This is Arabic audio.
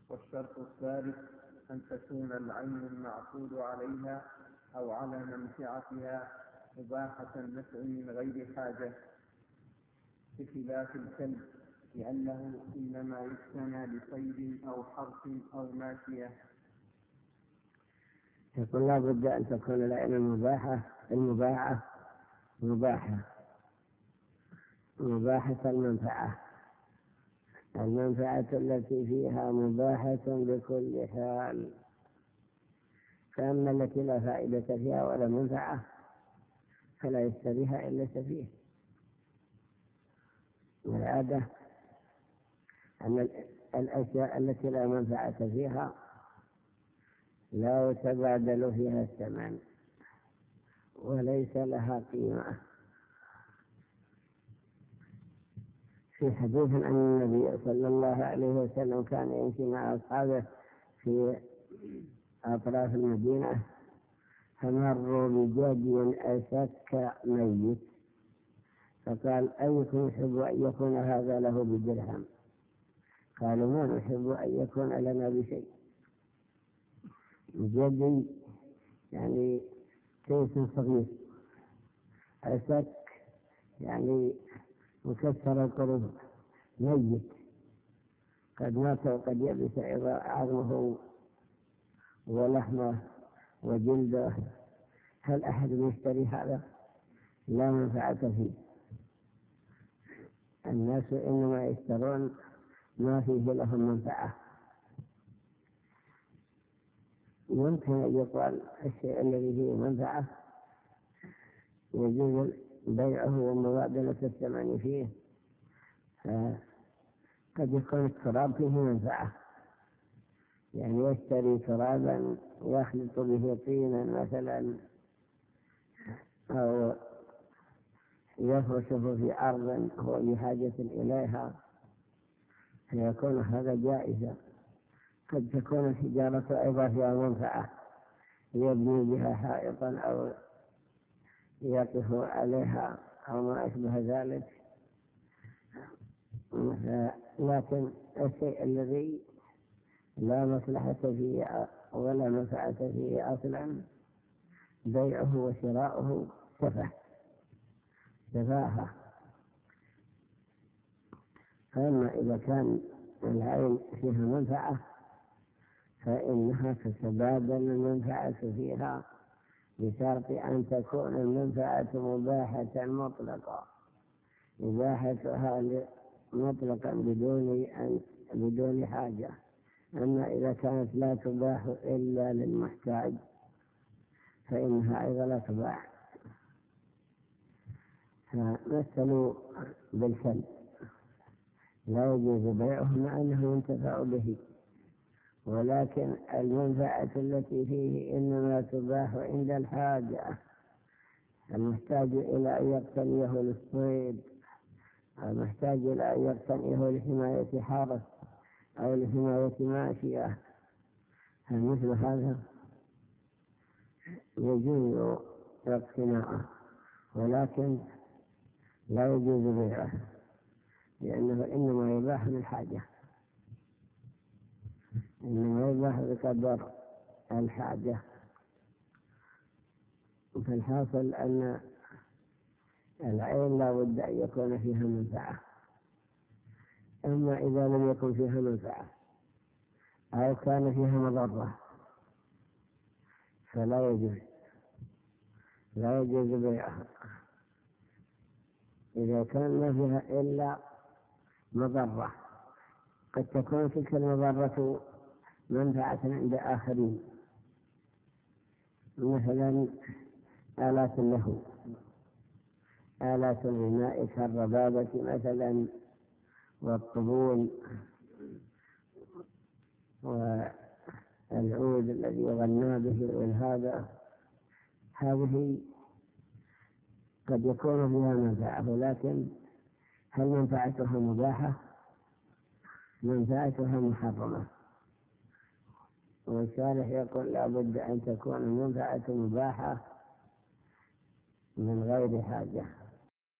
والشرط الثالث أن تكون العين المعقود عليها أو على منفعتها مباحة النفع من غير حاجة، بخلاف الكلب لأنه إنما يقتنى لصيد أو حرث أو ماشية. يقول لا بد أن تكون العين المباحة مباحة المنفعة التي فيها مباحة بكل حال. فأما التي لا فائدة فيها ولا منفعة فلا يشتريها إلا سفيه. والعادة أن الأشياء التي لا منفعة فيها لا يتبادل فيها الثمن وليس لها قيمة. في حديث عن النبي صلى الله عليه وسلم كان يمشي مع أصحابه في أطراف المدينة فمروا بجدي أشك ميت، فقال أيكم يحب أن يكون هذا له بدرهم؟ قالوا ما نحب أن يكون لنا بشيء. جدي يعني كيس صغير، أشك يعني مكسر القلوب، ميت قد مات وقد يبس عظمه ولحمه وجلده. هل أحد يشتري هذا؟ لا منفعة فيه. الناس إنما يشترون ما فيه لهم منفعة. يمكن أن يقال الشيء الذي فيه منفعة يجوز بيعه ومبادلة الثمن فيه، فقد يكون التراب فيه منفعة، يعني يشتري ترابا يخلط به طينا مثلا أو يفرشه في أرض هو بحاجة إليها، فيكون هذا جائزا. قد تكون الحجارة أيضا فيها منفعة، يبني بها حائطا أو يقف عليها أو ما أشبه ذلك. لكن الشيء الذي لا مصلحة فيه ولا منفعة فيه أصلا بيعه وشراؤه سفاهة. فأما إذا كان العين فيها منفعة فإنها تتبادل المنفعة فيها بشرط أن تكون المنفعة مباحة مطلقة، إباحتها مطلقا بدون حاجة. أما إذا كانت لا تباح إلا للمحتاج فإنها أيضا لا تباح. فمثلوا بالكلب لا يجوز بيعه مع أنه ينتفع به، ولكن المنفعة التي فيه إنما تباح عند الحاجة. المحتاج إلى أن يقتنيه للصيد، المحتاج إلى أن يقتنيه لحماية حارس أو لحماية ماشية، فمثل هذا يجوز اقتناعه، ولكن لا يجوز بيعه لأنه إنما يباح للحاجة، إنما يباح بقدر الحاجة. فالحاصل أن العين لا بد أن يكون فيها منفعة. أما إذا لم يكن فيها منفعة أو كان فيها مضرة فلا يجوز بيعها. إذا كان ما فيها إلا مضرة، قد تكون تلك المضرة منفعة عند آخرين، مثلا آلات له، آلات الغناء كالربابة مثلا والطبول والعود الذي يغنى به والهذا، هذه قد يكون فيها منفعة، ولكن هل منفعتها مباحة؟ منفعتها محرمة. والشارح يقول لا بد أن تكون المنفعة مباحة من غير حاجة.